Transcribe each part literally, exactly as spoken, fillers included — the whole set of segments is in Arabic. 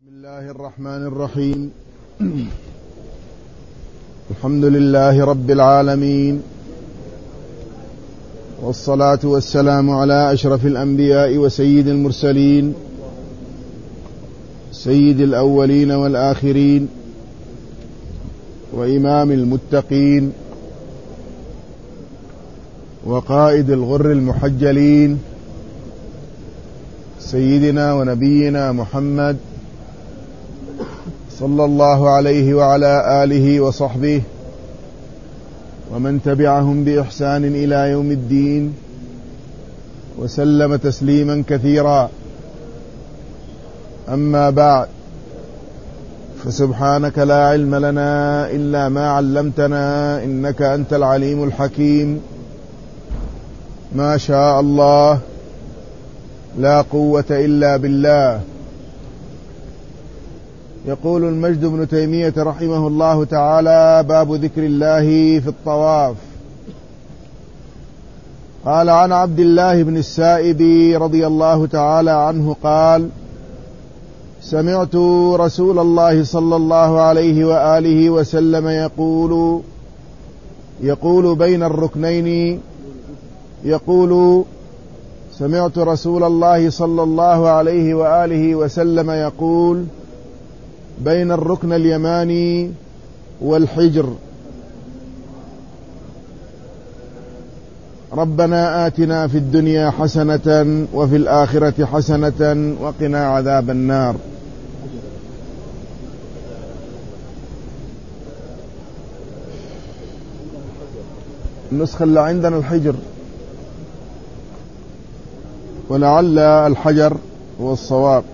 بسم الله الرحمن الرحيم. الحمد لله رب العالمين، والصلاة والسلام على أشرف الأنبياء وسيد المرسلين، سيد الأولين والآخرين، وإمام المتقين، وقائد الغر المحجلين، سيدنا ونبينا محمد صلى الله عليه وعلى آله وصحبه ومن تبعهم بإحسان إلى يوم الدين، وسلم تسليما كثيرا. أما بعد، فسبحانك لا علم لنا إلا ما علمتنا إنك أنت العليم الحكيم. ما شاء الله، لا قوة إلا بالله. يقول المجد بن تيمية رحمه الله تعالى: باب ذكر الله في الطواف. قال عن عبد الله بن السائب رضي الله تعالى عنه قال: سمعت رسول الله صلى الله عليه وآله وسلم يقول يقول بين الركنين يقول سمعت رسول الله صلى الله عليه وآله وسلم يقول بين الركن اليماني والحجر: ربنا آتنا في الدنيا حسنة وفي الآخرة حسنة وقنا عذاب النار. النسخة اللي عندنا الحجر، ولعل الحجر هو الصواب.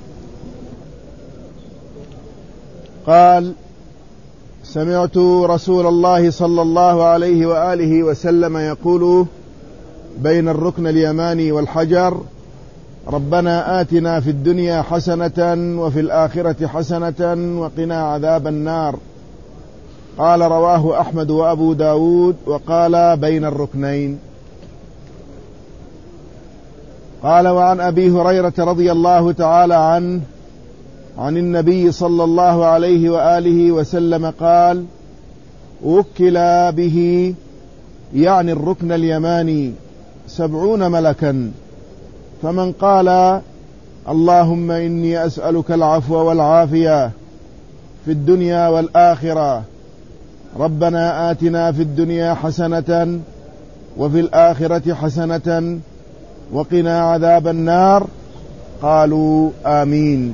قال: سمعت رسول الله صلى الله عليه وآله وسلم يقول بين الركن اليماني والحجر: ربنا آتنا في الدنيا حسنة وفي الآخرة حسنة وقنا عذاب النار. قال: رواه أحمد وأبو داود، وقال بين الركنين. قال: وعن أبي هريرة رضي الله تعالى عنه عن النبي صلى الله عليه وآله وسلم قال: وكل به، يعني الركن اليماني، سبعون ملكا، فمن قال: اللهم إني أسألك العفو والعافية في الدنيا والآخرة، ربنا آتنا في الدنيا حسنة وفي الآخرة حسنة وقنا عذاب النار، قالوا آمين.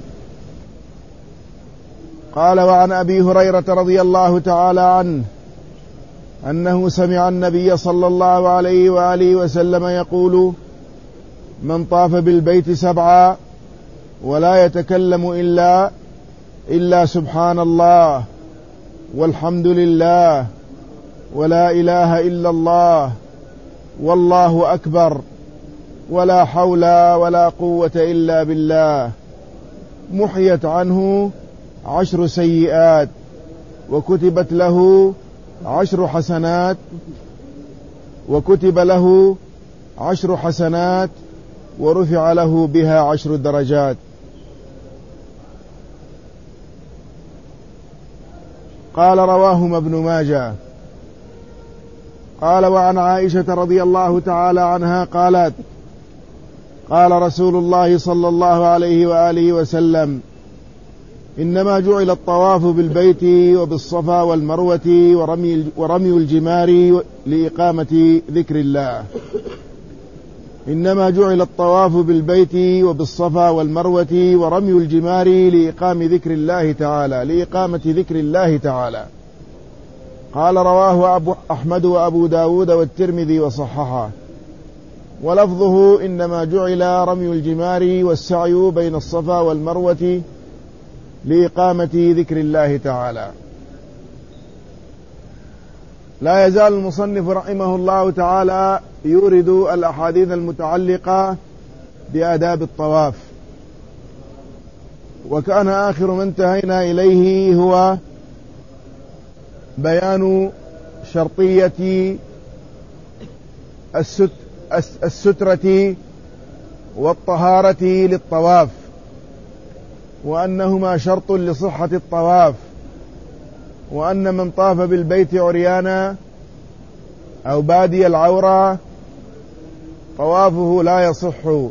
قال: وعن أبي هريرة رضي الله تعالى عنه أنه سمع النبي صلى الله عليه وآله وسلم يقول: من طاف بالبيت سبعا ولا يتكلم إلا إلا سبحان الله والحمد لله ولا إله إلا الله والله أكبر ولا حول ولا قوة إلا بالله، محيت عنه عشر سيئات، وكتبت له عشر حسنات وكتب له عشر حسنات ورفع له بها عشر درجات. قال: رواهما ابن ماجه. قال: وعن عائشة رضي الله تعالى عنها قالت: قال رسول الله صلى الله عليه وآله وسلم: إنما جعل الطواف بالبيت وبالصفا والمروة ورمي, ورمي الجمار لإقامة ذكر الله. إنما جعل الطواف بالبيت وبالصفا والمروة ورمي الجمار لإقام ذكر الله تعالى لإقامة ذكر الله تعالى. قال: رواه أبو أحمد وأبو داود والترمذي وصححه، ولفظه: إنما جعل رمي الجمار والسعي بين الصفا والمروة لإقامة ذكر الله تعالى. لا يزال المصنف رحمه الله تعالى يورد الأحاديث المتعلقة بآداب الطواف، وكان آخر ما انتهينا إليه هو بيان شرطية السترة والطهارة للطواف. وأنهما شرط لصحة الطواف، وأن من طاف بالبيت عريانا أو بادي العورة طوافه لا يصح،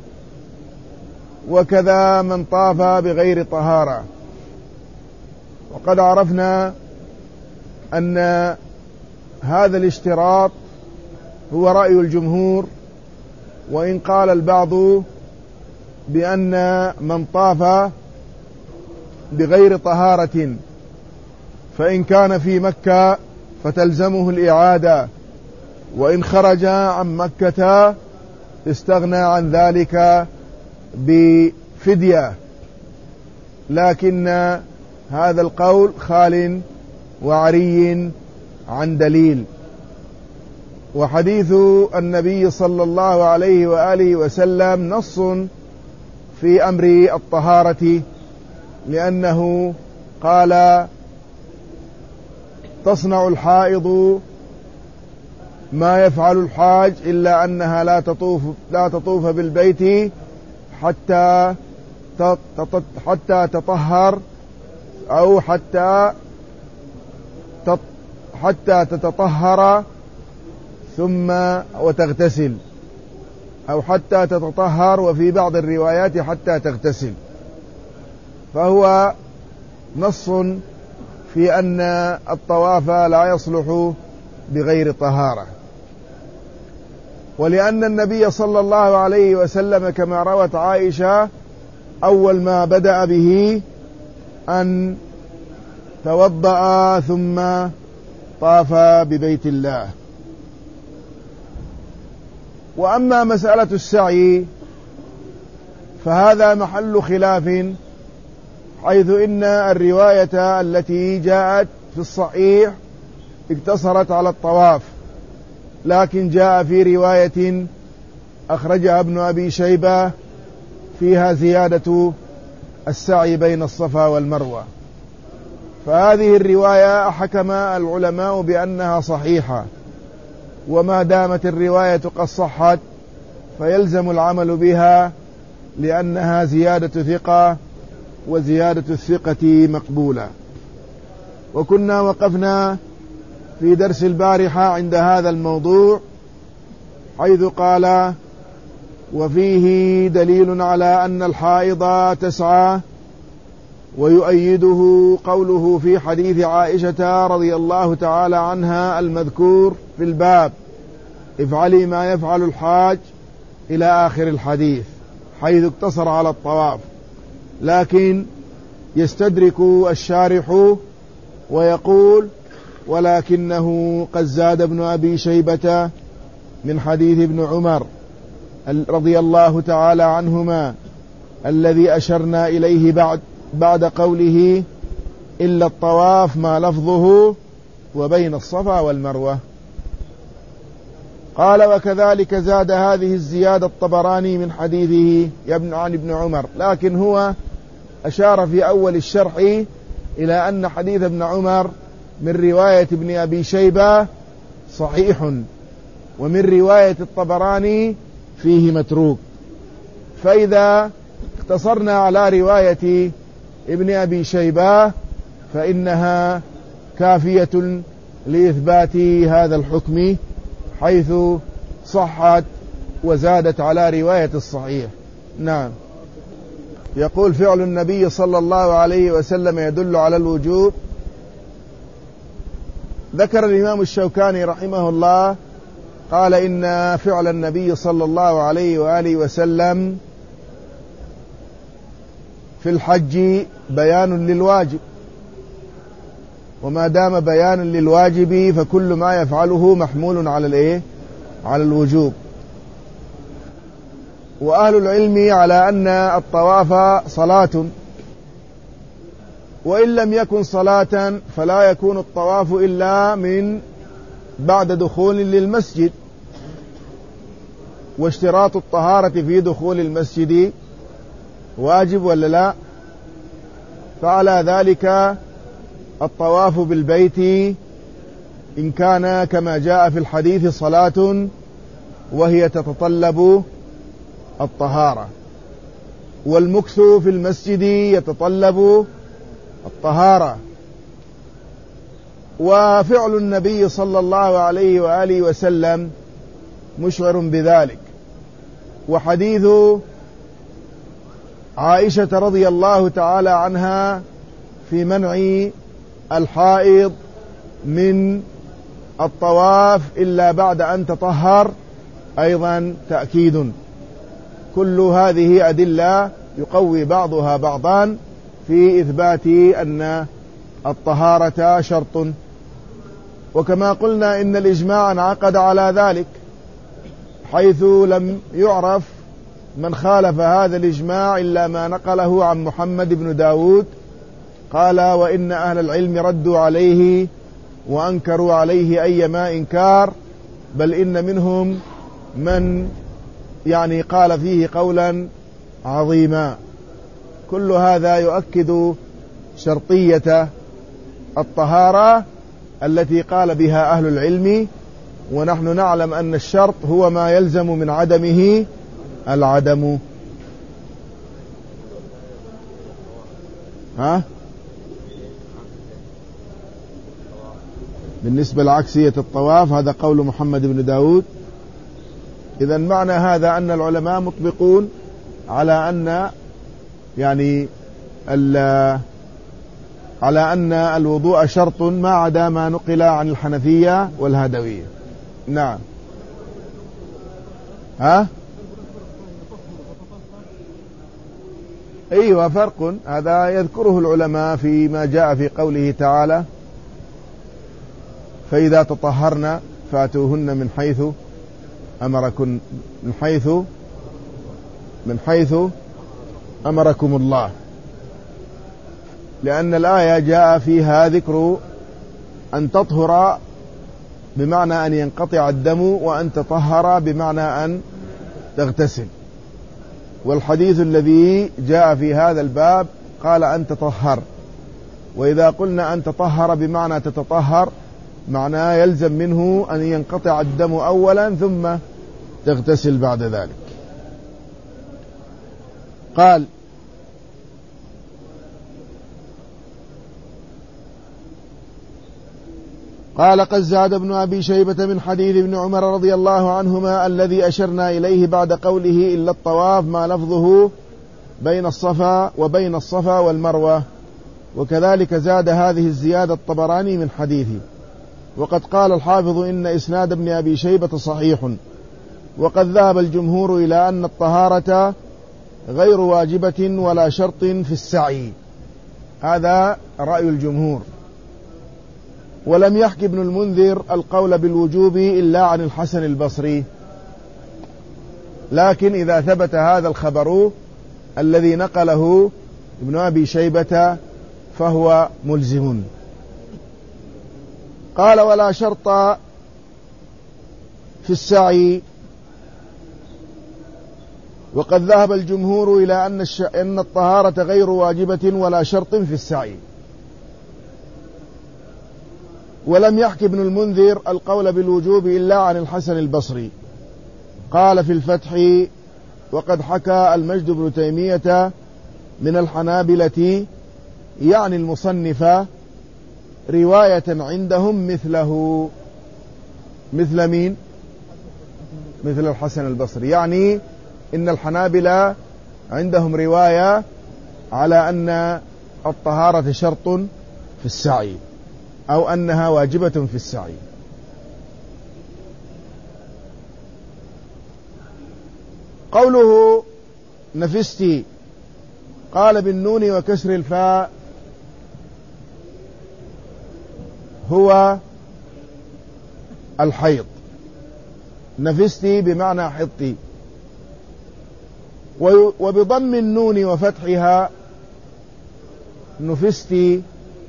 وكذا من طاف بغير طهارة. وقد عرفنا أن هذا الاشتراط هو رأي الجمهور، وإن قال البعض بأن من طاف بغير طهارة فإن كان في مكة فتلزمه الإعادة، وإن خرج عن مكة استغنى عن ذلك بفدية، لكن هذا القول خال وعري عن دليل. وحديث النبي صلى الله عليه وآله وسلم نص في أمر الطهارة، لأنه قال: تصنع الحائض ما يفعل الحاج إلا أنها لا تطوف لا تطوف بالبيت حتى حتى تطهر أو حتى حتى تتطهر ثم وتغتسل، أو حتى تتطهر، وفي بعض الروايات حتى تغتسل. فهو نص في أن الطواف لا يصلح بغير طهارة. ولأن النبي صلى الله عليه وسلم كما روت عائشة أول ما بدأ به أن توضأ ثم طاف ببيت الله. وأما مسألة السعي فهذا محل خلاف، حيث إن الرواية التي جاءت في الصحيح اقتصرت على الطواف، لكن جاء في رواية أخرجها ابن أبي شيبة فيها زيادة السعي بين الصفا والمروة، فهذه الرواية حكم العلماء بأنها صحيحة، وما دامت الرواية قد صحت فيلزم العمل بها، لأنها زيادة ثقة، وزيادة الثقة مقبولة. وكنا وقفنا في درس البارحة عند هذا الموضوع، حيث قال: وفيه دليل على أن الحائض تسعى، ويؤيده قوله في حديث عائشة رضي الله تعالى عنها المذكور في الباب: افعلي ما يفعل الحاج إلى آخر الحديث، حيث اقتصر على الطواف. لكن يستدرك الشارح ويقول: ولكنه قد زاد ابن أبي شيبة من حديث ابن عمر رضي الله تعالى عنهما الذي أشرنا إليه بعد بعد قوله: إلا الطواف ما لفظه وبين الصفا والمروة. قال: وكذلك زاد هذه الزيادة الطبراني من حديثه عن ابن عمر، لكن هو أشار في أول الشرح إلى أن حديث ابن عمر من رواية ابن أبي شيبة صحيح، ومن رواية الطبراني فيه متروك. فإذا اقتصرنا على رواية ابن أبي شيبة فإنها كافية لإثبات هذا الحكم، حيث صحت وزادت على رواية الصحيح. نعم. يقول: فعل النبي صلى الله عليه وسلم يدل على الوجوب. ذكر الإمام الشوكاني رحمه الله قال: إن فعل النبي صلى الله عليه وآله وسلم في الحج بيان للواجب، وما دام بيانا للواجب فكل ما يفعله محمول على الايه على الوجوب. وأهل العلم على أن الطواف صلاة، وإن لم يكن صلاة فلا يكون الطواف إلا من بعد دخول للمسجد، واشتراط الطهارة في دخول المسجد واجب ولا لا؟ فعلى ذلك الطواف بالبيت إن كان كما جاء في الحديث صلاة وهي تتطلب الطهارة. والمكث في المسجد يتطلب الطهارة، وفعل النبي صلى الله عليه وآله وسلم مشعر بذلك. وحديث عائشة رضي الله تعالى عنها في منع الحائض من الطواف إلا بعد أن تطهر أيضا تأكيد. كل هذه أدلة يقوي بعضها بعضا في إثبات أن الطهارة شرط. وكما قلنا إن الإجماع انعقد على ذلك، حيث لم يعرف من خالف هذا الإجماع إلا ما نقله عن محمد بن داود، قال: وإن أهل العلم ردوا عليه وأنكروا عليه أيما إنكار، بل إن منهم من يعني قال فيه قولا عظيما. كل هذا يؤكد شرطية الطهارة التي قال بها أهل العلم، ونحن نعلم أن الشرط هو ما يلزم من عدمه العدم. ها؟ بالنسبة لعكسية الطواف هذا قول محمد بن داود. إذن معنى هذا أن العلماء مطبقون على أن يعني على أن الوضوء شرط ما عدا ما نقل عن الحنفية والهدوية. نعم. ها؟ أيوة، فرق هذا يذكره العلماء فيما جاء في قوله تعالى: فإذا تطهرن فاتوهن من حيث أمركم من حيث من حيث أمركم الله، لأن الآية جاء فيها ذكر أن تطهر بمعنى أن ينقطع الدم، وأن تطهر بمعنى أن تغتسل. والحديث الذي جاء في هذا الباب قال أن تطهر، وإذا قلنا أن تطهر بمعنى تتطهر معناه يلزم منه أن ينقطع الدم أولا ثم تغتسل بعد ذلك. قال: قال قد زاد ابن أبي شيبة من حديث ابن عمر رضي الله عنهما الذي أشرنا إليه بعد قوله إلا الطواف ما لفظه بين الصفا وبين الصفا والمروة، وكذلك زاد هذه الزيادة الطبراني من حديثه. وقد قال الحافظ إن إسناد ابن أبي شيبة صحيح، وقد ذهب الجمهور إلى أن الطهارة غير واجبة ولا شرط في السعي، هذا رأي الجمهور. ولم يحك ابن المنذر القول بالوجوب إلا عن الحسن البصري، لكن إذا ثبت هذا الخبر الذي نقله ابن أبي شيبة فهو ملزم. قال: ولا شرط في السعي. وقد ذهب الجمهور إلى أن, الش... أن الطهارة غير واجبة ولا شرط في السعي. ولم يحك ابن المنذر القول بالوجوب إلا عن الحسن البصري. قال في الفتح: وقد حكى المجد بن تيمية من الحنابلة يعني المصنف رواية عندهم مثله. مثل مين؟ مثل الحسن البصري، يعني إن الحنابلة عندهم رواية على أن الطهارة شرط في السعي أو أنها واجبة في السعي. قوله نفستي قال بالنون وكسر الفاء هو الحيض. نفستي بمعنى حطي، وبضم النون وفتحها نفستي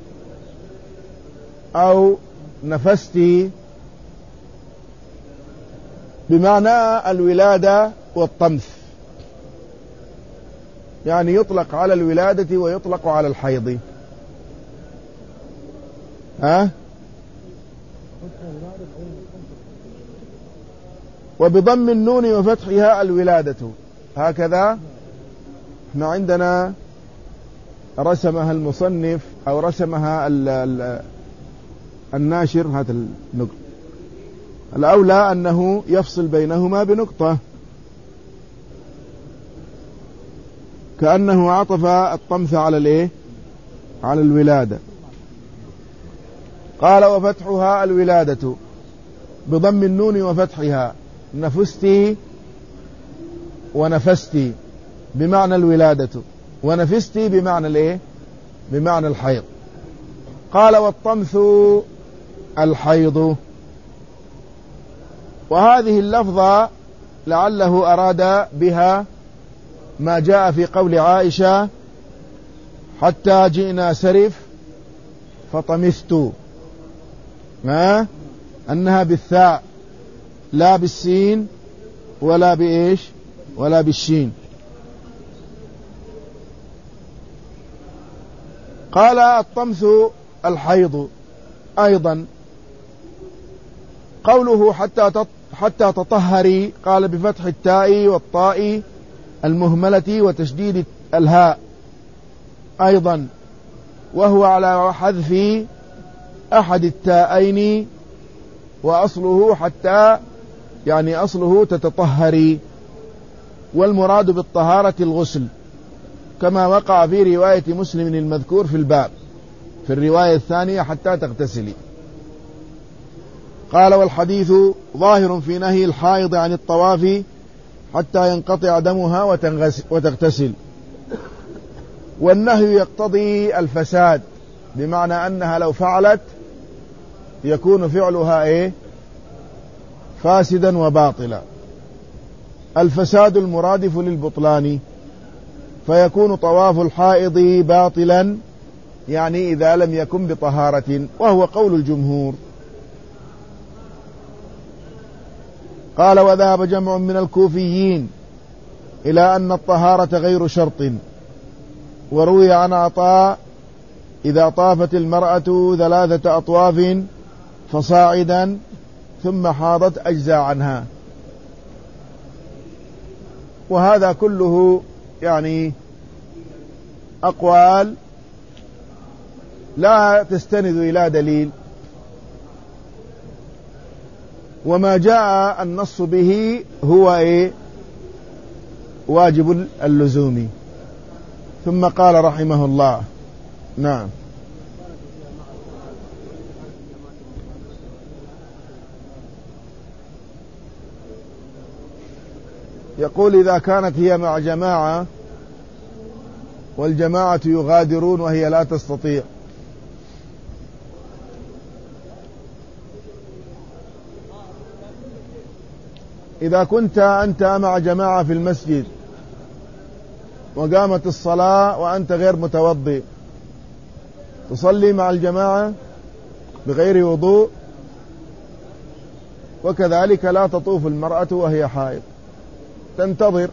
أو نفستي بمعنى الولادة والطمث، يعني يطلق على الولادة ويطلق على الحيض. ها؟ وبضم النون وفتحها الولادة، هكذا احنا عندنا رسمها المصنف أو رسمها ال ال الناشر هذا النقطة. الأولى أنه يفصل بينهما بنقطة، كأنه عطف الطمث على الايه على الولادة. قال وفتحها الولادة بضم النون وفتحها، نفستي ونفستي بمعنى الولادة، ونفستي بمعنى الايه بمعنى الحيض. قال والطمث الحيض. وهذه اللفظة لعله أراد بها ما جاء في قول عائشة حتى جئنا سرف فطمثت، ما أنها بالثاء لا بالسين ولا بإيش ولا بالشين. قال الطمث الحيض أيضا. قوله حتى حتى تطهري، قال بفتح التاء والطاء المهملة وتشديد الهاء أيضا، وهو على حذف أحد التاءين، وأصله حتى يعني أصله تتطهري، والمراد بالطهارة الغسل كما وقع في رواية مسلم المذكور في الباب في الرواية الثانية حتى تغتسلي. قال والحديث ظاهر في نهي الحائض عن الطواف حتى ينقطع دمها وتغتسل، والنهي يقتضي الفساد، بمعنى أنها لو فعلت يكون فعلها إيه فاسدا وباطلا. الفساد المرادف للبطلان، فيكون طواف الحائض باطلا يعني إذا لم يكن بطهارة، وهو قول الجمهور. قال وذهب جمع من الكوفيين إلى أن الطهارة غير شرط، وروي عن عطاء إذا طافت المرأة ثلاثة أطواف فصاعدا ثم حاضت أجزى عنها. وهذا كله يعني أقوال لا تستند إلى دليل، وما جاء النص به هو إيه واجب اللزوم. ثم قال رحمه الله نعم يقول إذا كانت هي مع جماعة والجماعة يغادرون وهي لا تستطيع، إذا كنت أنت مع جماعة في المسجد وقامت الصلاة وأنت غير متوضئ، تصلي مع الجماعة بغير وضوء، وكذلك لا تطوف المرأة وهي حائض، تنتظر.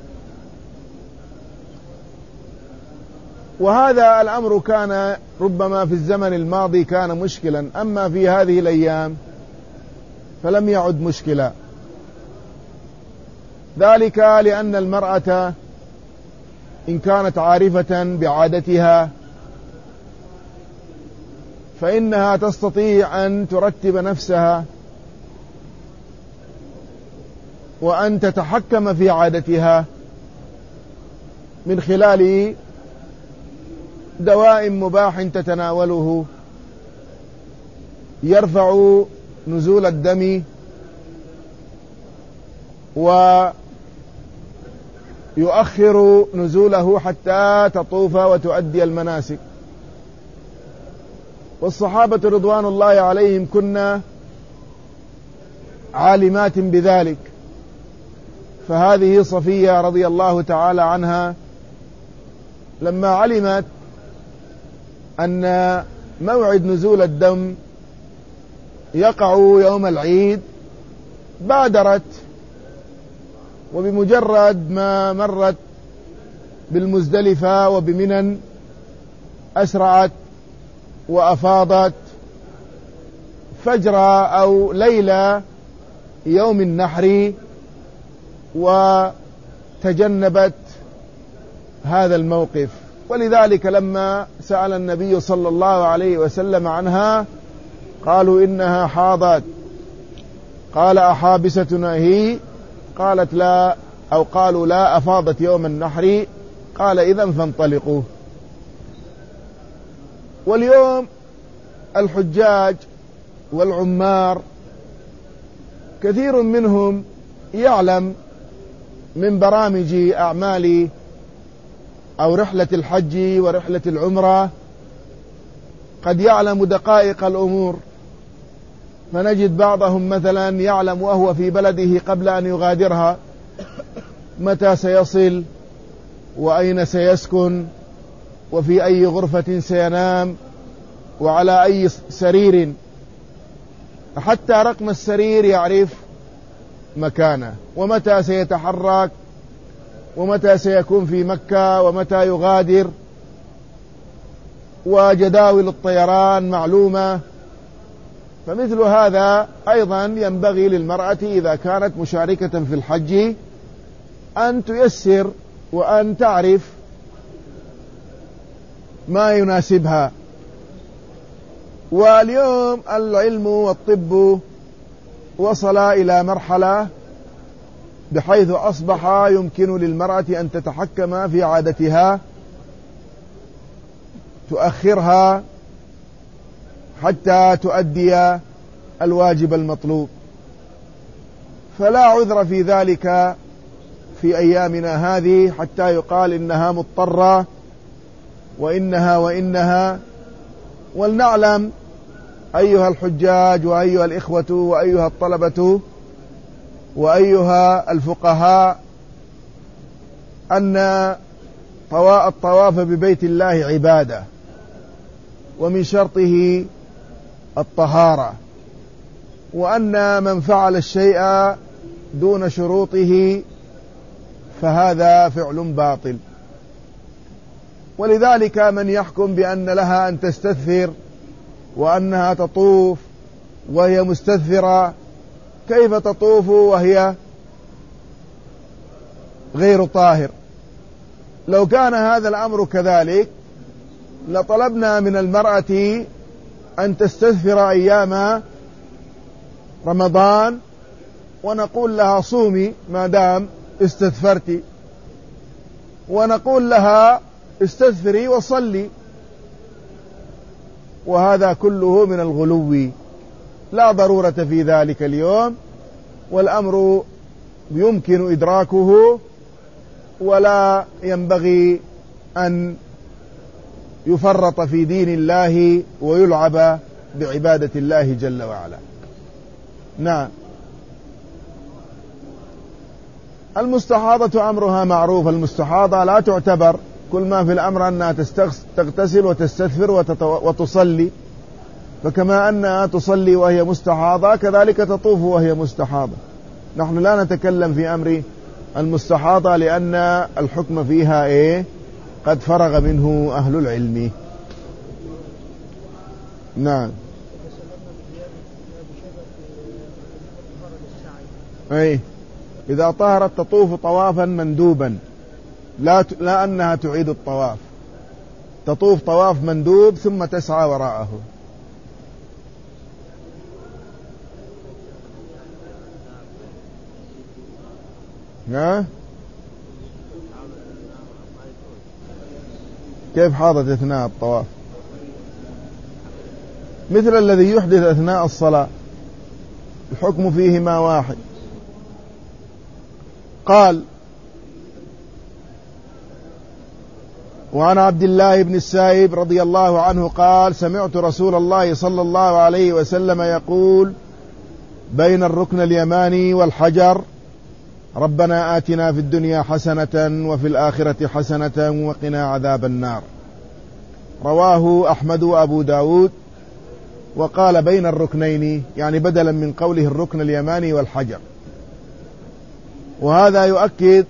وهذا الأمر كان ربما في الزمن الماضي كان مشكلا، أما في هذه الأيام فلم يعد مشكلا، ذلك لأن المرأة إن كانت عارفة بعادتها فإنها تستطيع أن ترتب نفسها وأن تتحكم في عادتها من خلال دواء مباح تتناوله يرفع نزول الدم ويؤخر نزوله حتى تطوف وتؤدي المناسك. والصحابة رضوان الله عليهم كنا عالمات بذلك، فهذه صفية رضي الله تعالى عنها لما علمت أن موعد نزول الدم يقع يوم العيد بادرت، وبمجرد ما مرت بالمزدلفة وبمنى أسرعت وأفاضت فجر أو ليلة يوم النحر، وتجنبت هذا الموقف. ولذلك لما سأل النبي صلى الله عليه وسلم عنها قالوا إنها حاضت، قال أحابستنا هي؟ قالت لا، أو قالوا لا، أفاضت يوم النحر. قال إذن فانطلقوا. واليوم الحجاج والعمار كثير منهم يعلم من برامج أعمال أو رحلة الحج ورحلة العمرة، قد يعلم دقائق الأمور، فنجد بعضهم مثلا يعلم وهو في بلده قبل أن يغادرها متى سيصل وأين سيسكن وفي أي غرفة سينام وعلى أي سرير، حتى رقم السرير يعرف مكانه، ومتى سيتحرك ومتى سيكون في مكة ومتى يغادر، وجداول الطيران معلومة. فمثل هذا أيضا ينبغي للمرأة إذا كانت مشاركة في الحج أن تيسر وأن تعرف ما يناسبها. واليوم العلم والطب وصل إلى مرحلة بحيث أصبح يمكن للمرأة أن تتحكم في عادتها، تؤخرها حتى تؤدي الواجب المطلوب، فلا عذر في ذلك في أيامنا هذه حتى يقال إنها مضطرة وإنها وإنها. ولنعلم أيها الحجاج وأيها الإخوة وأيها الطلبة وأيها الفقهاء أن الطواف ببيت الله عبادة، ومن شرطه الطهارة، وأن من فعل الشيء دون شروطه فهذا فعل باطل. ولذلك من يحكم بأن لها أن تستثفر وأنها تطوف وهي مستثفرة، كيف تطوف وهي غير طاهر؟ لو كان هذا الأمر كذلك لطلبنا من المرأة أن تستثفر أيام رمضان ونقول لها صومي ما دام استثفرتي، ونقول لها استثفري وصلي. وهذا كله من الغلو، لا ضرورة في ذلك اليوم، والأمر يمكن إدراكه، ولا ينبغي أن يفرط في دين الله ويلعب بعبادة الله جل وعلا. نعم. المستحاضة أمرها معروف، المستحاضة لا تعتبر، كل ما في الأمر أنها تغتسل وتستثفر وتصلي، فكما أنها تصلي وهي مستحاضة كذلك تطوف وهي مستحاضة. نحن لا نتكلم في أمر المستحاضة لأن الحكم فيها إيه؟ قد فرغ منه أهل العلم. نعم. أي إذا طهرت تطوف طوافا مندوبا، لا ت... لا أنها تعيد الطواف، تطوف طواف مندوب ثم تسعى وراءه. ها؟ كيف حاضت أثناء الطواف؟ مثل الذي يحدث أثناء الصلاة، الحكم فيهما واحد. قال: وعن عبد الله بن السائب رضي الله عنه قال: سمعت رسول الله صلى الله عليه وسلم يقول: بين الركن اليماني والحجر ربنا آتنا في الدنيا حسنة وفي الآخرة حسنة وقنا عذاب النار. رواه أحمد وأبو داود. وقال بين الركنين، يعني بدلا من قوله الركن اليماني والحجر. وهذا يؤكد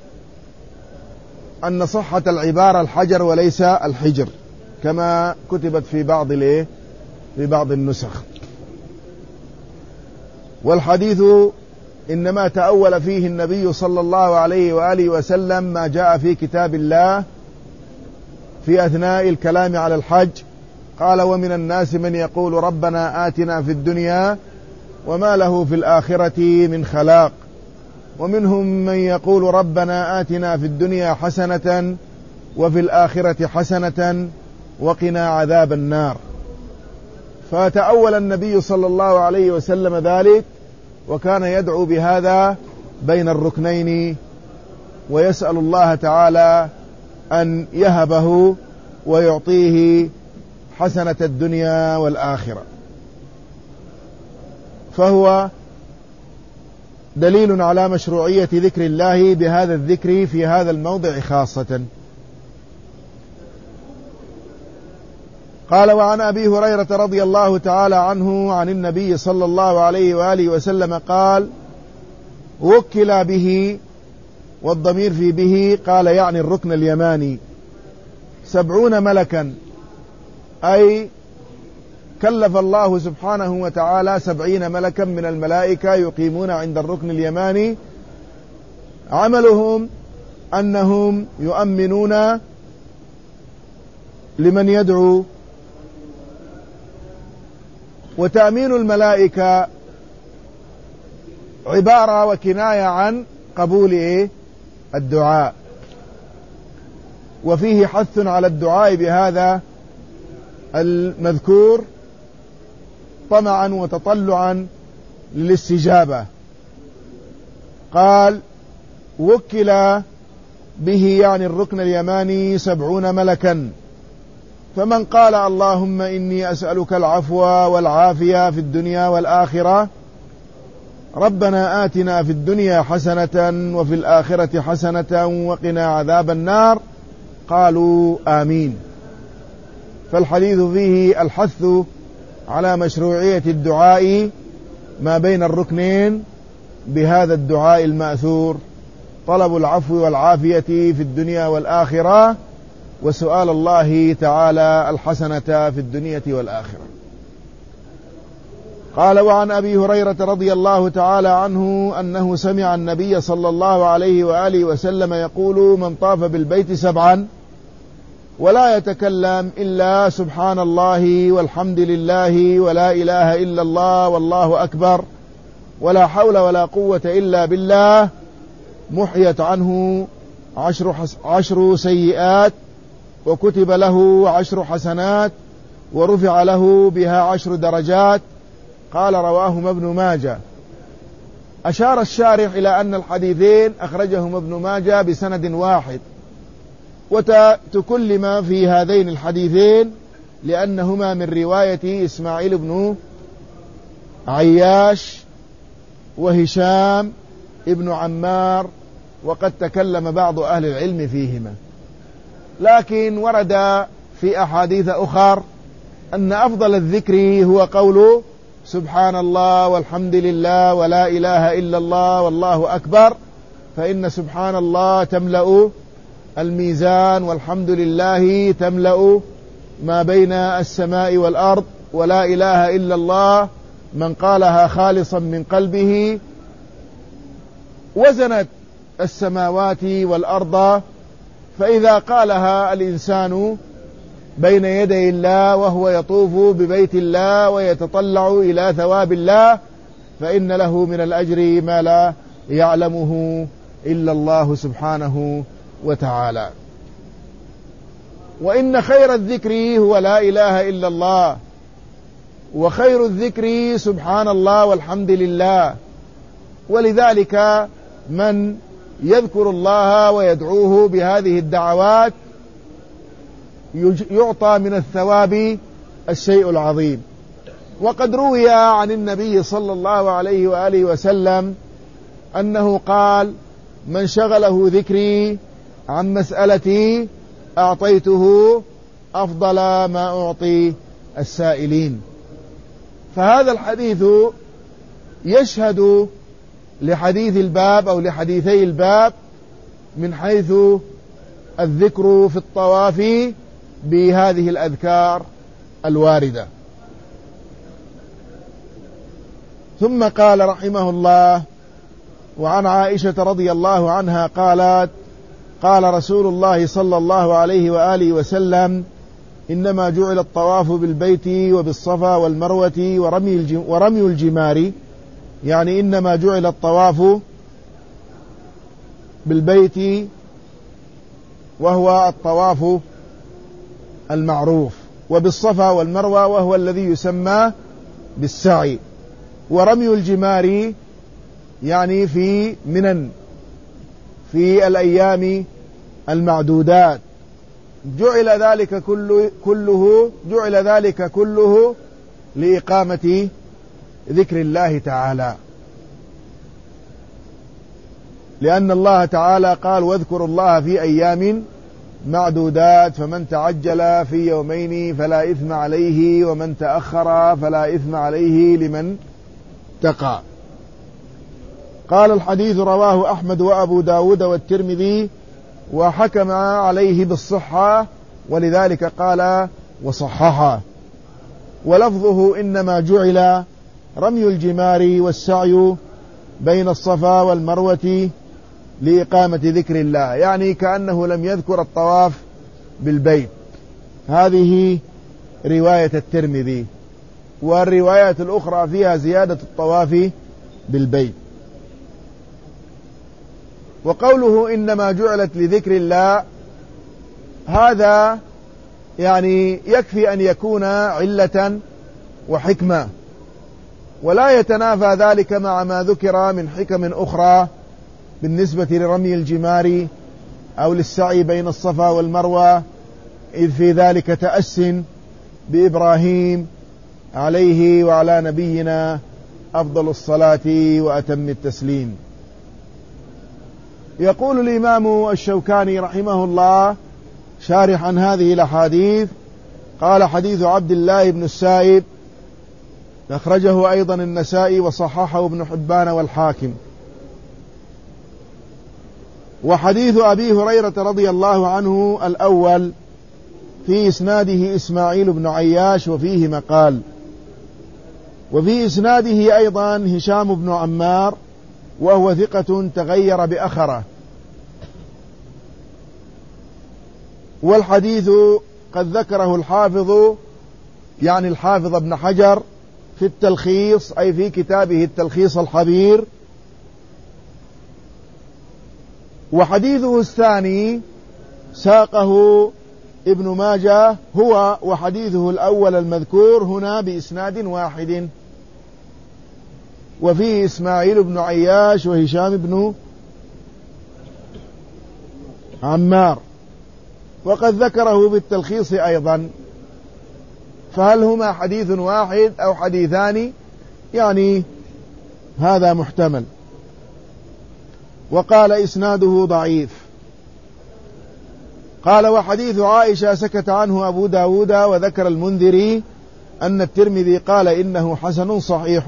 أن صحة العبارة الحجر وليس الحجر كما كتبت في بعض في بعض النسخ. والحديث إنما تأول فيه النبي صلى الله عليه وآله وسلم ما جاء في كتاب الله في أثناء الكلام على الحج. قال: ومن الناس من يقول ربنا آتنا في الدنيا وما له في الآخرة من خلاق، ومنهم من يقول ربنا آتنا في الدنيا حسنة وفي الآخرة حسنة وقنا عذاب النار. فتأول النبي صلى الله عليه وسلم ذلك، وكان يدعو بهذا بين الركنين، ويسأل الله تعالى أن يهبه ويعطيه حسنة الدنيا والآخرة. فهو دليل على مشروعية ذكر الله بهذا الذكر في هذا الموضع خاصة. قال: وعن أبي هريرة رضي الله تعالى عنه عن النبي صلى الله عليه وآله وسلم قال: وكل به، والضمير في به قال يعني الركن اليماني، سبعون ملكا، أي كلف الله سبحانه وتعالى سبعين ملكا من الملائكة يقيمون عند الركن اليماني، عملهم أنهم يؤمنون لمن يدعو. وتأمين الملائكة عبارة وكناية عن قبول إيه؟ الدعاء، وفيه حث على الدعاء بهذا المذكور طمعا وتطلعا للاستجابة. قال: وكل به يعني الركن اليماني سبعون ملكا، فمن قال اللهم إني أسألك العفو والعافية في الدنيا والآخرة، ربنا آتنا في الدنيا حسنة وفي الآخرة حسنة وقنا عذاب النار، قالوا آمين. فالحديث فيه الحث على مشروعية الدعاء ما بين الركنين بهذا الدعاء المأثور، طلب العفو والعافية في الدنيا والآخرة، وسؤال الله تعالى الحسنة في الدنيا والآخرة. قال: وعن أبي هريرة رضي الله تعالى عنه أنه سمع النبي صلى الله عليه وآله وسلم يقول: من طاف بالبيت سبعا ولا يتكلم إلا سبحان الله والحمد لله ولا إله إلا الله والله أكبر ولا حول ولا قوة إلا بالله، محيت عنه عشر, عشر سيئات، وكتب له عشر حسنات، ورفع له بها عشر درجات. قال: رواهما ابن ماجه. أشار الشارح إلى أن الحديثين أخرجهما ابن ماجه بسند واحد، وتكلم في هذين الحديثين لأنهما من رواية إسماعيل بن عياش وهشام ابن عمار، وقد تكلم بعض أهل العلم فيهما. لكن ورد في أحاديث أخر أن أفضل الذكر هو قول سبحان الله والحمد لله ولا إله إلا الله والله أكبر، فإن سبحان الله تملأ الميزان، والحمد لله تملأ ما بين السماء والأرض، ولا إله إلا الله من قالها خالصا من قلبه وزنت السماوات والأرض. فإذا قالها الإنسان بين يدي الله وهو يطوف ببيت الله ويتطلع إلى ثواب الله، فإن له من الأجر ما لا يعلمه إلا الله سبحانه وتعالى. وإن خير الذكر هو لا إله إلا الله، وخير الذكر سبحان الله والحمد لله. ولذلك من يذكر الله ويدعوه بهذه الدعوات يعطى من الثواب الشيء العظيم. وقد روي عن النبي صلى الله عليه وآله وسلم أنه قال: من شغله ذكري عن مسألتي أعطيته أفضل ما أعطي السائلين. فهذا الحديث يشهد لحديث الباب أو لحديثي الباب من حيث الذكر في الطواف بهذه الأذكار الواردة. ثم قال رحمه الله: وعن عائشة رضي الله عنها قالت قال رسول الله صلى الله عليه وآله وسلم إنما جعل الطواف بالبيت وبالصفا والمروة ورمي الجمار، يعني إنما جعل الطواف بالبيت وهو الطواف المعروف، وبالصفا والمروة وهو الذي يسمى بالسعي، ورمي الجمار يعني في منن في الأيام المعدودات. جعل ذلك كله, كله جعل ذلك كله لإقامة ذكر الله تعالى، لأن الله تعالى قال واذكروا الله في أيام معدودات، فمن تعجل في يومين فلا إثم عليه ومن تأخر فلا إثم عليه لمن تقى. قال الحديث رواه أحمد وأبو داود والترمذي وحكم عليه بالصحة، ولذلك قال وصححه. ولفظه إنما جعل رمي الجمار والسعي بين الصفا والمروة لإقامة ذكر الله، يعني كأنه لم يذكر الطواف بالبيت. هذه رواية الترمذي، والروايات الأخرى فيها زيادة الطواف بالبيت. وقوله إنما جعلت لذكر الله، هذا يعني يكفي أن يكون علة وحكمة، ولا يتنافى ذلك مع ما ذكر من حكم أخرى بالنسبة لرمي الجمار أو للسعي بين الصفا والمروة، إذ في ذلك تأس بإبراهيم عليه وعلى نبينا أفضل الصلاة وأتم التسليم. يقول الإمام الشوكاني رحمه الله شارحا هذه الأحاديث، قال حديث عبد الله بن السائب أخرجه أيضا النسائي وصححه ابن حبان والحاكم. وحديث أبي هريرة رضي الله عنه الأول في إسناده إسماعيل بن عياش وفيه مقال، وفي إسناده أيضا هشام بن عمار وهو ثقة تغير بأخره. والحديث قد ذكره الحافظ يعني الحافظ ابن حجر في التلخيص، أي في كتابه التلخيص الحبير. وحديثه الثاني ساقه ابن ماجه هو وحديثه الأول المذكور هنا بإسناد واحد، وفيه إسماعيل بن عياش وهشام بن عمار، وقد ذكره بالتلخيص أيضا. فهل هما حديث واحد أو حديثان؟ يعني هذا محتمل. وقال إسناده ضعيف. قال وحديث عائشة سكت عنه أبو داود وذكر المنذري أن الترمذي قال إنه حسن صحيح،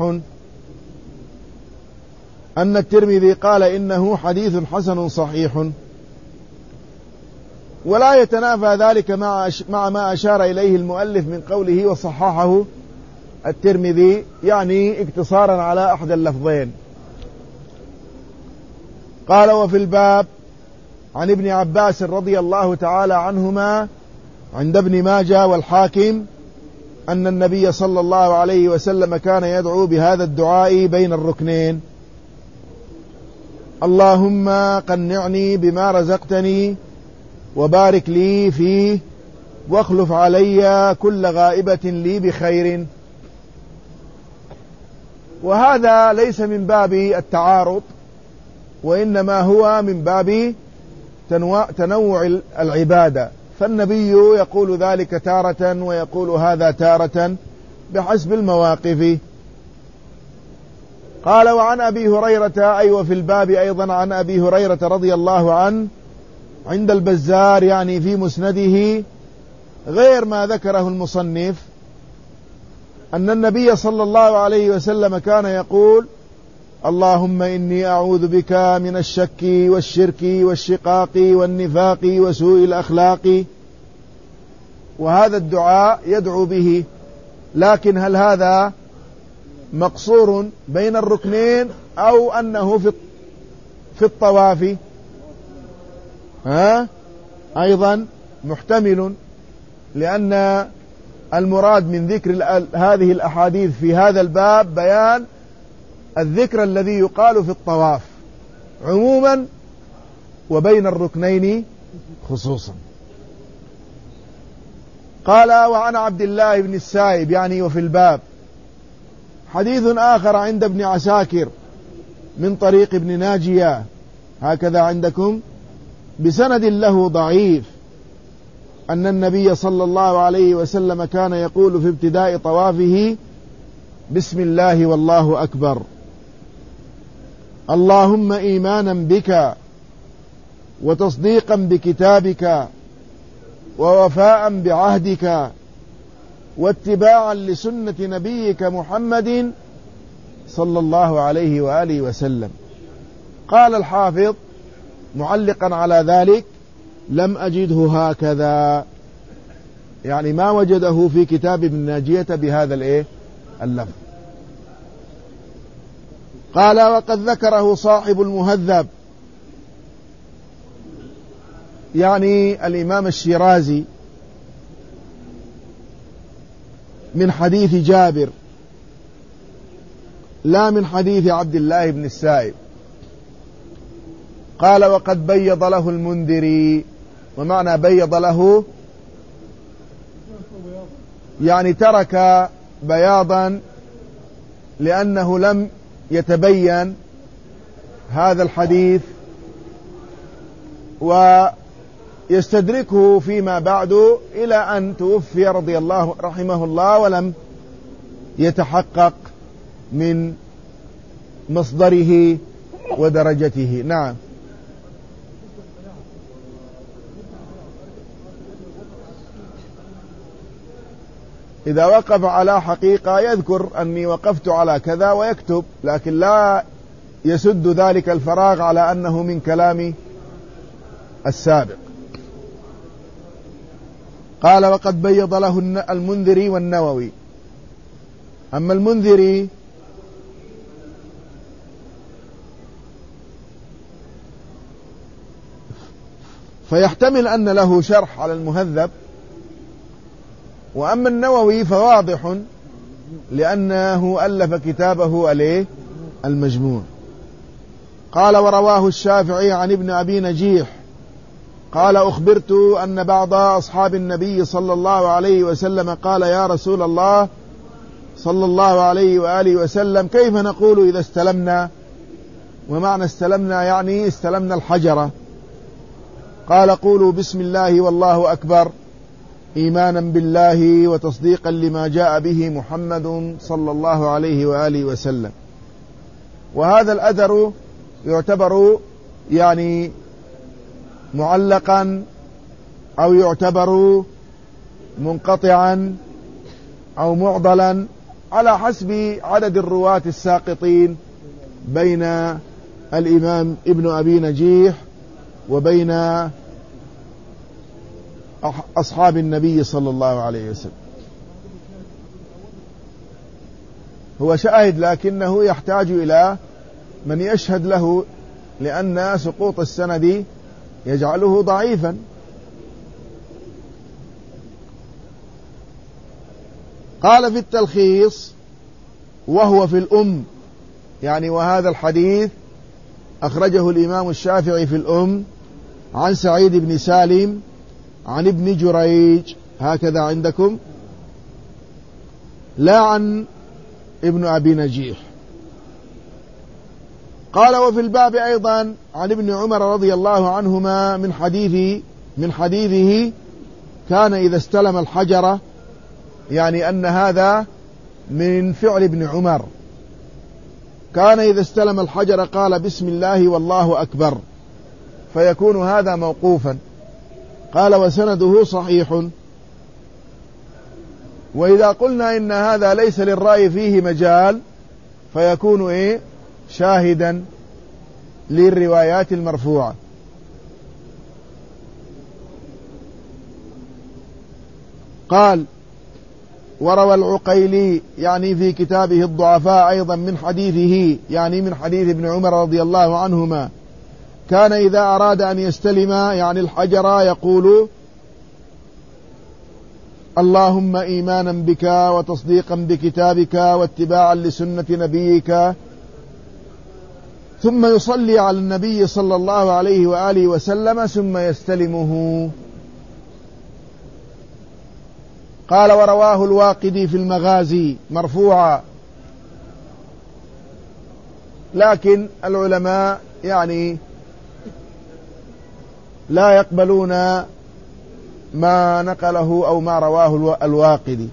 أن الترمذي قال إنه حديث حسن صحيح. ولا يتنافى ذلك مع مع ما أشار إليه المؤلف من قوله وصححه الترمذي، يعني اقتصارا على أحد اللفظين. قال وفي الباب عن ابن عباس رضي الله تعالى عنهما عند ابن ماجه والحاكم أن النبي صلى الله عليه وسلم كان يدعو بهذا الدعاء بين الركنين: اللهم قنعني بما رزقتني وبارك لي فيه واخلف علي كل غائبة لي بخير. وهذا ليس من باب التعارض، وإنما هو من باب تنوع العبادة، فالنبي يقول ذلك تارة ويقول هذا تارة بحسب المواقف. قال وعن أبي هريرة، أي وفي الباب أيضا عن أبي هريرة رضي الله عنه عند البزار يعني في مسنده غير ما ذكره المصنف، أن النبي صلى الله عليه وسلم كان يقول: اللهم إني أعوذ بك من الشك والشرك والشقاق والنفاق وسوء الأخلاق. وهذا الدعاء يدعو به، لكن هل هذا مقصور بين الركنين أو أنه في في الطواف ها أيضا محتمل، لأن المراد من ذكر هذه الأحاديث في هذا الباب بيان الذكر الذي يقال في الطواف عموما وبين الركنين خصوصا. قال وعن عبد الله بن السائب يعني وفي الباب حديث آخر عند ابن عساكر من طريق ابن ناجية هكذا عندكم بسند له ضعيف أن النبي صلى الله عليه وسلم كان يقول في ابتداء طوافه بسم الله والله أكبر اللهم إيمانا بك وتصديقا بكتابك ووفاء بعهدك واتباعا لسنة نبيك محمد صلى الله عليه وآله وسلم. قال الحافظ معلقا على ذلك لم أجده هكذا، يعني ما وجده في كتاب ابن ناجية بهذا الايه اللفظ. قال وقد ذكره صاحب المهذب يعني الإمام الشيرازي من حديث جابر لا من حديث عبد الله بن السائب. قال وقد بيض له المنذري، ومعنى بيض له يعني ترك بياضا لأنه لم يتبين هذا الحديث ويستدركه فيما بعد إلى أن توفي رضي الله رحمه الله ولم يتحقق من مصدره ودرجته. نعم. إذا وقف على حقيقة يذكر أني وقفت على كذا ويكتب، لكن لا يسد ذلك الفراغ على أنه من كلام السابق. قال وقد بيض له المنذري والنووي. أما المنذري فيحتمل أن له شرح على المهذب، وأما النووي فواضح لأنه ألف كتابه عليه المجموع. قال ورواه الشافعي عن ابن أبي نجيح قال أخبرت أن بعض أصحاب النبي صلى الله عليه وسلم قال يا رسول الله صلى الله عليه وآله وسلم كيف نقول إذا استلمنا؟ ومعنى استلمنا يعني استلمنا الحجرة. قال قولوا بسم الله والله أكبر إيمانا بالله وتصديقا لما جاء به محمد صلى الله عليه وآله وسلم. وهذا الأثر يعتبر يعني معلقا أو يعتبر منقطعا أو معضلا على حسب عدد الرواة الساقطين بين الإمام ابن أبي نجيح وبين أصحاب النبي صلى الله عليه وسلم. هو شاهد لكنه يحتاج إلى من يشهد له، لأن سقوط السند يجعله ضعيفا. قال في التلخيص وهو في الأم، يعني وهذا الحديث أخرجه الإمام الشافعي في الأم عن سعيد بن سالم عن ابن جريج هكذا عندكم، لا عن ابن أبي نجيح. قال وفي الباب أيضا عن ابن عمر رضي الله عنهما من حديث من حديثه كان إذا استلم الحجرة، يعني أن هذا من فعل ابن عمر، كان إذا استلم الحجر قال بسم الله والله أكبر، فيكون هذا موقوفا. قال وسنده صحيح. وإذا قلنا إن هذا ليس للرأي فيه مجال فيكون إيه شاهدا للروايات المرفوعة. قال وروى العقيلي يعني في كتابه الضعفاء أيضا من حديثه، يعني من حديث ابن عمر رضي الله عنهما كان إذا أراد أن يستلم يعني الحجر يقول اللهم إيمانا بك وتصديقا بكتابك واتباعا لسنة نبيك، ثم يصلي على النبي صلى الله عليه وآله وسلم ثم يستلمه. قال ورواه الواقدي في المغازي مرفوعا، لكن العلماء يعني لا يقبلون ما نقله أو ما رواه الواقدي.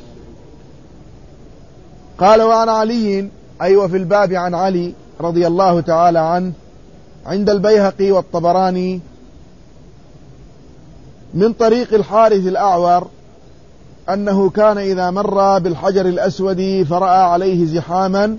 قال وعن علي أي وفي الباب عن علي رضي الله تعالى عنه عند البيهقي والطبراني من طريق الحارث الأعور أنه كان إذا مر بالحجر الأسود فرأى عليه زحاما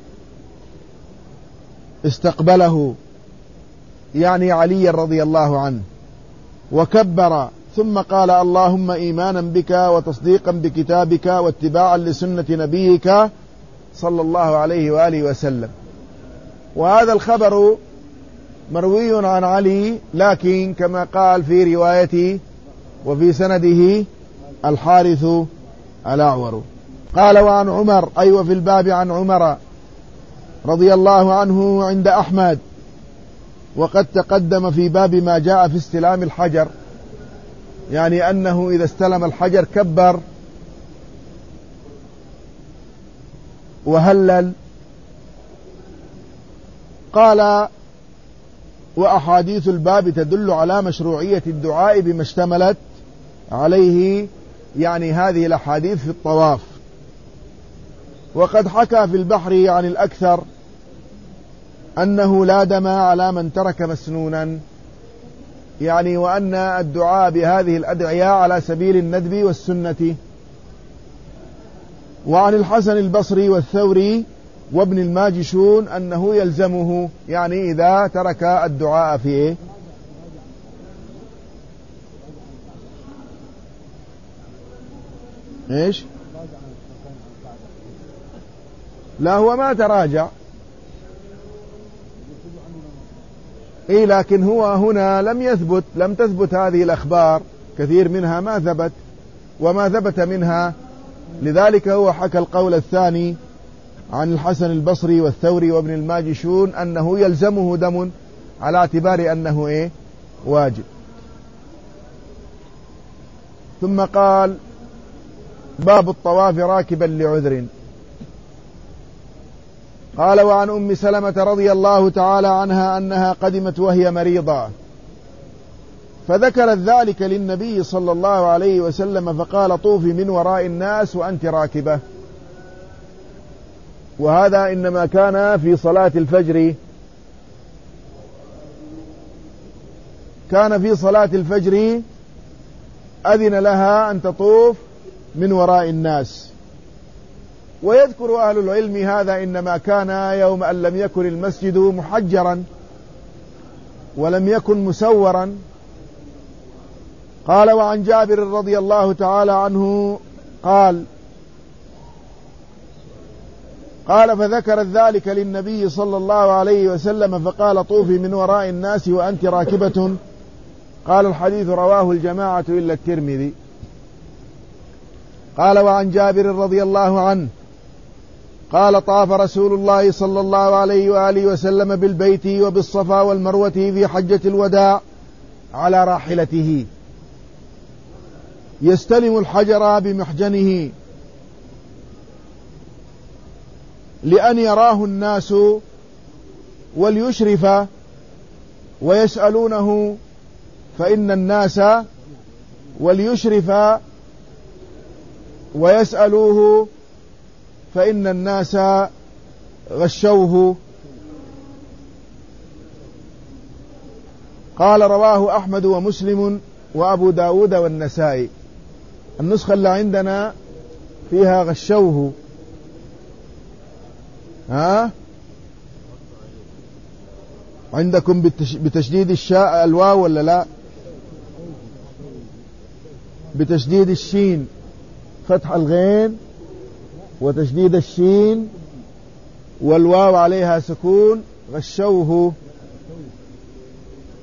استقبله، يعني علي رضي الله عنه، وكبر ثم قال اللهم إيمانا بك وتصديقا بكتابك واتباعا لسنة نبيك صلى الله عليه وآله وسلم. وهذا الخبر مروي عن علي، لكن كما قال في روايته وفي سنده الحارث الأعور. قال وعن عمر أي وفي الباب عن عمر رضي الله عنه عند أحمد، وقد تقدم في باب ما جاء في استلام الحجر، يعني أنه إذا استلم الحجر كبر وهلل. قال وأحاديث الباب تدل على مشروعية الدعاء بما اشتملت عليه، يعني هذه الأحاديث في الطواف. وقد حكى في البحر عن الأكثر أنه لا دم على من ترك مسنونا، يعني وأن الدعاء بهذه الأدعية على سبيل الندب والسنة. وعن الحسن البصري والثوري وابن الماجشون أنه يلزمه، يعني إذا ترك الدعاء في إيه؟ إيش؟ لا هو ما تراجع، إيه، لكن هو هنا لم يثبت لم تثبت هذه الأخبار، كثير منها ما ثبت، وما ثبت منها لذلك هو حكى القول الثاني عن الحسن البصري والثوري وابن الماجشون أنه يلزمه دم على اعتبار أنه إيه؟ واجب. ثم قال باب الطواف راكبا لعذر. قال وعن أم سلمة رضي الله تعالى عنها أنها قدمت وهي مريضة، فذكرت ذلك للنبي صلى الله عليه وسلم فقال طوفي من وراء الناس وأنت راكبة. وهذا إنما كان في صلاة الفجر، كان في صلاة الفجر أذن لها أن تطوف من وراء الناس. ويذكر أهل العلم هذا إنما كان يوم أن لم يكن المسجد محجرا ولم يكن مسورا. قال وعن جابر رضي الله تعالى عنه قال قال فذكرت ذلك للنبي صلى الله عليه وسلم فقال طوفي من وراء الناس وأنت راكبة. قال الحديث رواه الجماعة إلا الترمذي. قال وعن جابر رضي الله عنه قال طاف رسول الله صلى الله عليه وآله وسلم بالبيت وبالصفا والمروة في حجة الوداع على راحلته يستلم الحجر بمحجنه لأن يراه الناس وليشرف ويسألونه فإن الناس وليشرف ويسألوه فإن الناس غشوه. قال رواه أحمد ومسلم وأبو داود والنسائي. النسخة اللي عندنا فيها غشوه، ها عندكم بتشديد الشاء الواو ولا لا؟ بتشديد الشين فتح الغين وتشديد الشين والواو عليها سكون غشوه.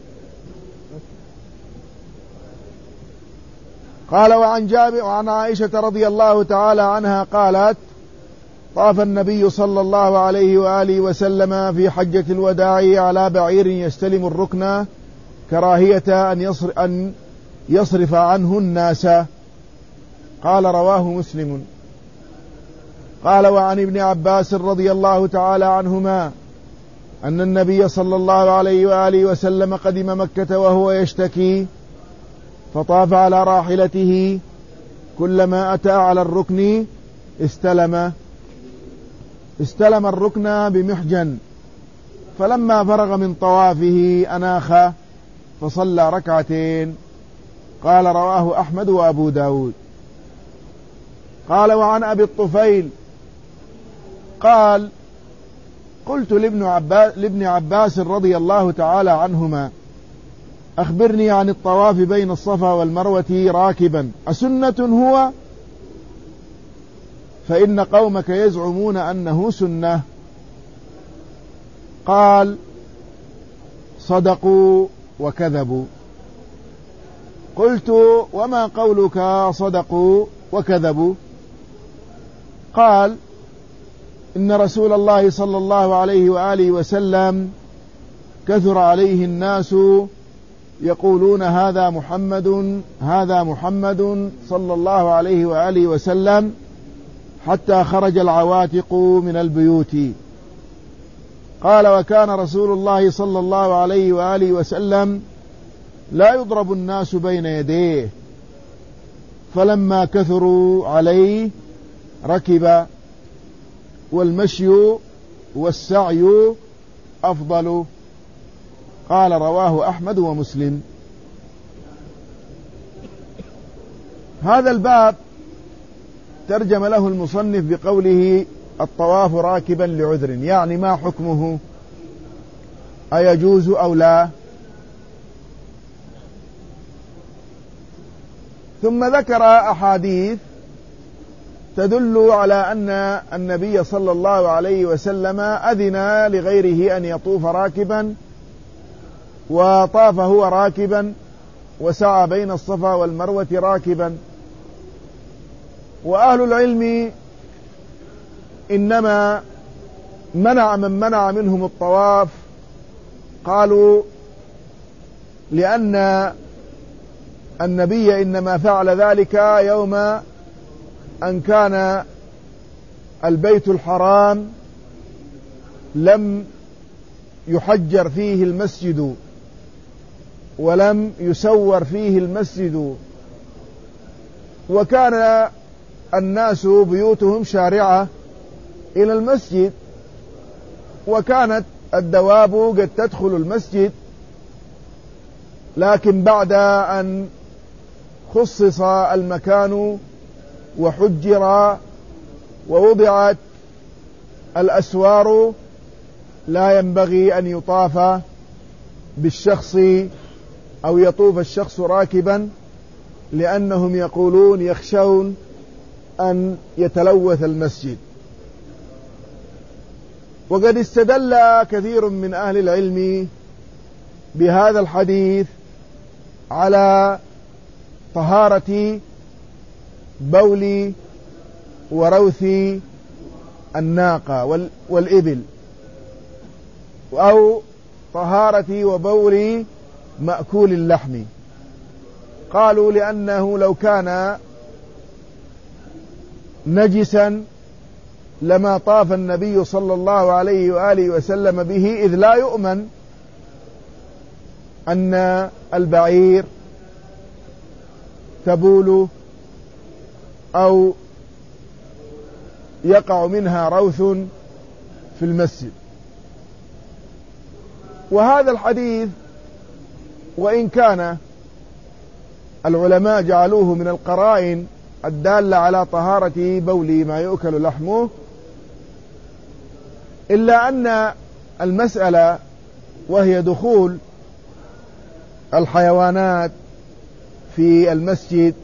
قال وعن جابر وعن عائشة رضي الله تعالى عنها قالت طاف النبي صلى الله عليه وآله وسلم في حجة الوداع على بعير يستلم الركن كراهية أن يصرف, أن يصرف عنه الناس. قال رواه مسلم. قال وعن ابن عباس رضي الله تعالى عنهما أن النبي صلى الله عليه وآله وسلم قدم مكة وهو يشتكي فطاف على راحلته كلما أتى على الركن استلم استلم الركن بمحجن فلما فرغ من طوافه أناخ فصلى ركعتين. قال رواه أحمد وأبو داود. قال وعن أبي الطفيل قال قلت لابن عباس, لابن عباس رضي الله تعالى عنهما أخبرني عن الطواف بين الصفا والمروة راكبا أسنة هو؟ فإن قومك يزعمون أنه سنة. قال صدقوا وكذبوا. قلت وما قولك صدقوا وكذبوا؟ قال إن رسول الله صلى الله عليه وآله وسلم كثر عليه الناس يقولون هذا محمد هذا محمد صلى الله عليه وآله وسلم حتى خرج العواتق من البيوت. قال وكان رسول الله صلى الله عليه وآله وسلم لا يضرب الناس بين يديه فلما كثروا عليه ركب والمشي والسعي أفضل. قال رواه أحمد ومسلم. هذا الباب ترجم له المصنف بقوله الطواف راكبا لعذر، يعني ما حكمه؟ أيجوز أو لا؟ ثم ذكر أحاديث تدل على أن النبي صلى الله عليه وسلم أذن لغيره أن يطوف راكبا وطاف هو راكبا وسعى بين الصفا والمروة راكبا. وأهل العلم إنما منع من منع منهم الطواف قالوا لأن النبي إنما فعل ذلك يوم أن كان البيت الحرام لم يحجر فيه المسجد ولم يسور فيه المسجد، وكان الناس بيوتهم شارعة إلى المسجد، وكانت الدواب قد تدخل المسجد، لكن بعد أن خصص المكان وحجر ووضعت الأسوار لا ينبغي أن يطاف بالشخص أو يطوف الشخص راكبا، لأنهم يقولون يخشون أن يتلوث المسجد. وقد استدل كثير من أهل العلم بهذا الحديث على طهارة بول وروث الناقة والإبل، أو طهارة وبول مأكول اللحم. قالوا لأنه لو كان نجسا لما طاف النبي صلى الله عليه وآله وسلم به، إذ لا يؤمن أن البعير تبول أو يقع منها روث في المسجد. وهذا الحديث وإن كان العلماء جعلوه من القرائن الدالة على طهارة بول ما يؤكل لحمه، إلا أن المسألة وهي دخول الحيوانات في المسجد،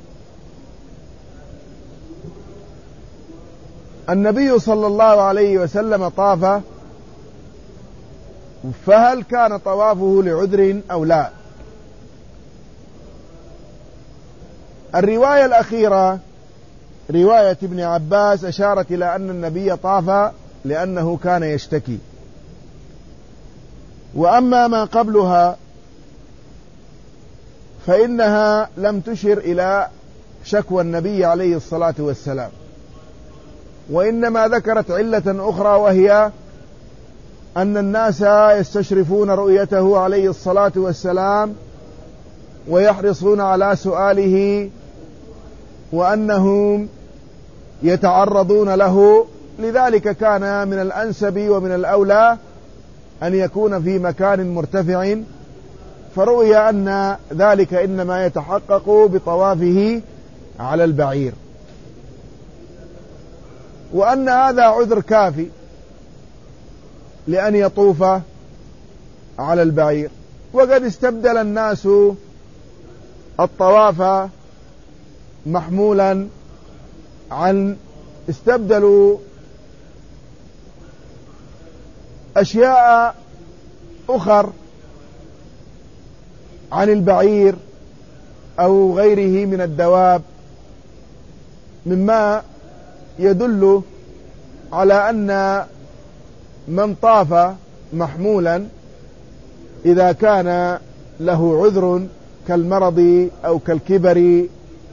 النبي صلى الله عليه وسلم طاف، فهل كان طوافه لعذر أو لا؟ الرواية الأخيرة رواية ابن عباس أشارت إلى أن النبي طاف لأنه كان يشتكي. وأما ما قبلها فإنها لم تشر إلى شكوى النبي عليه الصلاة والسلام، وإنما ذكرت علة أخرى، وهي أن الناس يستشرفون رؤيته عليه الصلاة والسلام ويحرصون على سؤاله، وأنهم يتعرضون له، لذلك كان من الأنسب ومن الأولى أن يكون في مكان مرتفع، فرؤي أن ذلك إنما يتحقق بطوافه على البعير، وأن هذا عذر كافي لأن يطوف على البعير. وقد استبدل الناس الطواف محمولا عن استبدلوا أشياء أخر عن البعير أو غيره من الدواب، مما يدل على أن من طاف محمولا إذا كان له عذر كالمرض أو كالكبر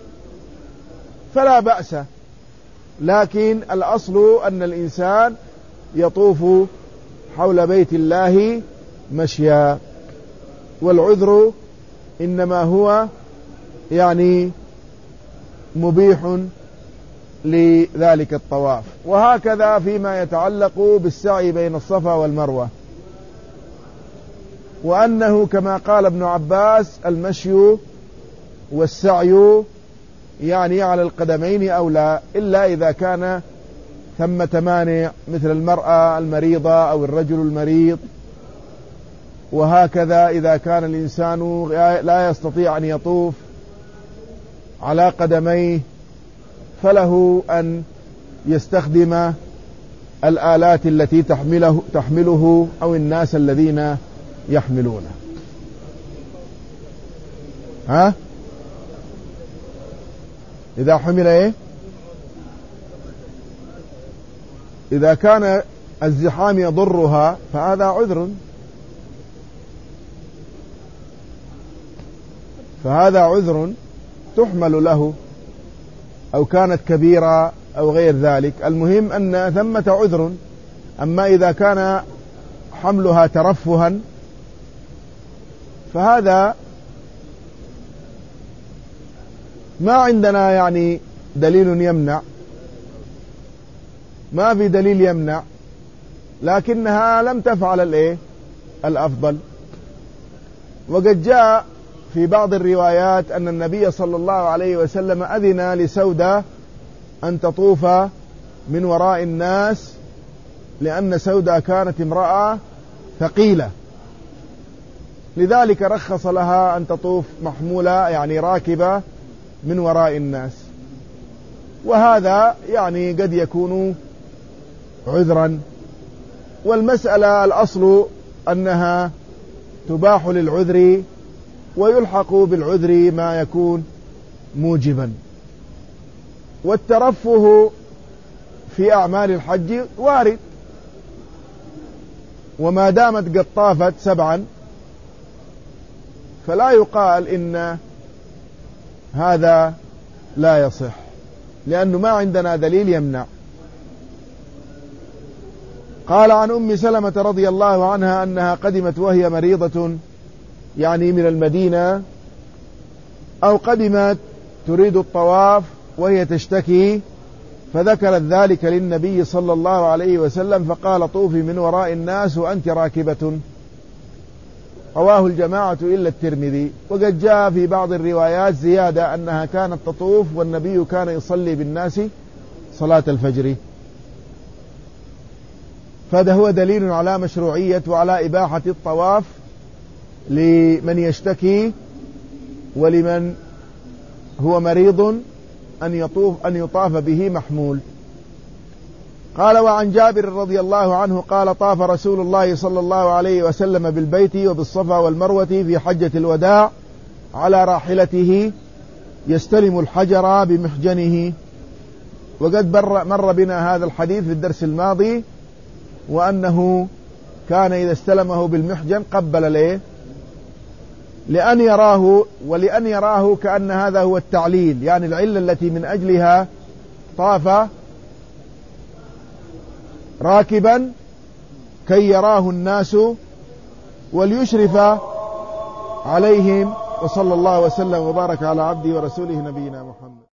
فلا بأس، لكن الأصل أن الإنسان يطوف حول بيت الله مشيا، والعذر إنما هو يعني مبيح لذلك الطواف. وهكذا فيما يتعلق بالسعي بين الصفا والمروة، وأنه كما قال ابن عباس المشي والسعي يعني على القدمين أو لا، إلا إذا كان ثمة مانع مثل المرأة المريضة أو الرجل المريض. وهكذا إذا كان الإنسان لا يستطيع أن يطوف على قدميه فله أن يستخدم الآلات التي تحمله, تحمله أو الناس الذين يحملونه. ها إذا حمل إيه؟ إذا كان الزحام يضرها فهذا عذر، فهذا عذر تحمل له، أو كانت كبيرة أو غير ذلك، المهم أن ثمة عذر. أما إذا كان حملها ترفها فهذا ما عندنا يعني دليل يمنع، ما في دليل يمنع، لكنها لم تفعل الايه الأفضل. وقد جاء في بعض الروايات أن النبي صلى الله عليه وسلم أذن لسودة أن تطوف من وراء الناس، لأن سودة كانت امرأة ثقيلة، لذلك رخص لها أن تطوف محمولة يعني راكبة من وراء الناس. وهذا يعني قد يكون عذرا، والمسألة الأصل أنها تباح للعذر ويلحق بالعذر ما يكون موجبا. والترفه في أعمال الحج وارد، وما دامت قد طافت سبعا فلا يقال إن هذا لا يصح، لأنه ما عندنا دليل يمنع. قال عن أم سلمة رضي الله عنها أنها قدمت وهي مريضة يعني من المدينة، أو قدمت تريد الطواف وهي تشتكي، فذكرت ذلك للنبي صلى الله عليه وسلم فقال طوفي من وراء الناس وأنت راكبة. رواه الجماعة إلا الترمذي. وقد جاء في بعض الروايات زيادة أنها كانت تطوف والنبي كان يصلي بالناس صلاة الفجر، فهذا هو دليل على مشروعية وعلى إباحة الطواف لمن يشتكي ولمن هو مريض أن يطوف أن يطاف به محمول. قال وعن جابر رضي الله عنه قال طاف رسول الله صلى الله عليه وسلم بالبيت وبالصفا والمروة في حجة الوداع على راحلته يستلم الحجر بمحجنه. وقد مر بنا هذا الحديث في الدرس الماضي، وأنه كان إذا استلمه بالمحجن قبل ليه لأن يراه، ولأن يراه كأن هذا هو التعليل، يعني العلة التي من أجلها طاف راكبا كي يراه الناس وليشرف عليهم. وصلى الله وسلم وبارك على عبده ورسوله نبينا محمد.